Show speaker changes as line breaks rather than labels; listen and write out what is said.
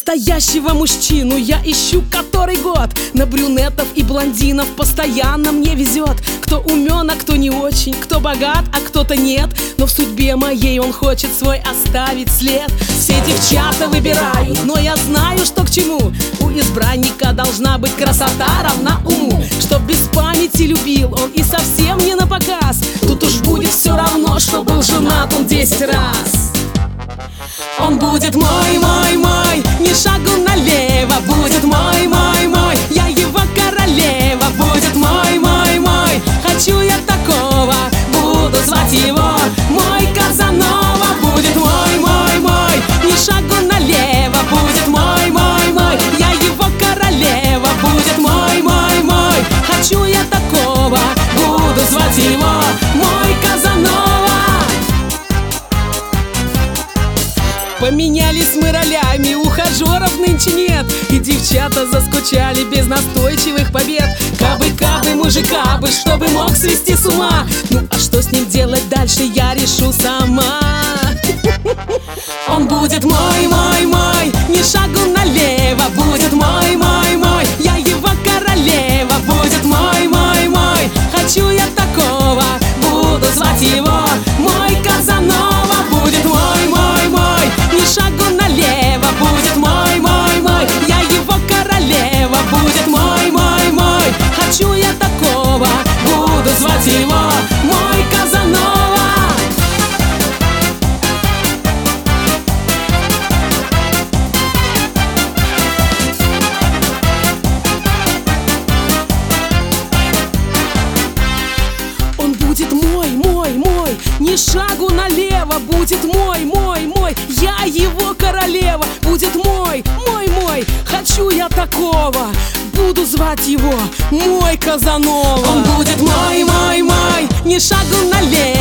Настоящего мужчину я ищу который год. На брюнетов и блондинов постоянно мне везет. Кто умен, а кто не очень, кто богат, а кто-то нет. Но в судьбе моей он хочет свой оставить след. Все девчата выбирают, но я знаю, что к чему. У избранника должна быть красота равна уму. Чтоб без памяти любил он и совсем не напоказ. Тут уж будет все равно, что был женат он 10 раз. Он будет мой, мой, мой, ни шагу налево. Будет мой, мой, мой, я его королева. Будет мой, мой, мой, хочу я такого. Буду звать его мой Казанова. Будет мой, мой, мой, ни шагу налево. Будет мой, мой, мой, я его королева. Будет мой, мой, мой, хочу я такого. Буду звать его мой Казанова. Поменялись мы ролями, ухажеров нынче нет. И девчата заскучали без настойчивых побед. Кабы мужика бы, чтобы мог свести с ума. Ну а что с ним делать дальше, я решу сама. Он будет мой, мой, мой, ни шагу налево. Будет мой, мой, мой, я его королева. Будет мой, мой, мой, хочу я такого. Буду звать его мой Казанова. Будет мой, мой, мой, ни шагу налево. Будет мой, мой, мой, я его королева. Будет мой, мой, мой, хочу я такого. Буду звать его мой Казанова. Он будет мой, мой, мой, ни шагу налево. Будет мой, мой, мой, я его королева. Будет мой, мой, мой, хочу я такого. Буду звать его мой Казанова. Он будет мой, мой, мой, ни шагу налево.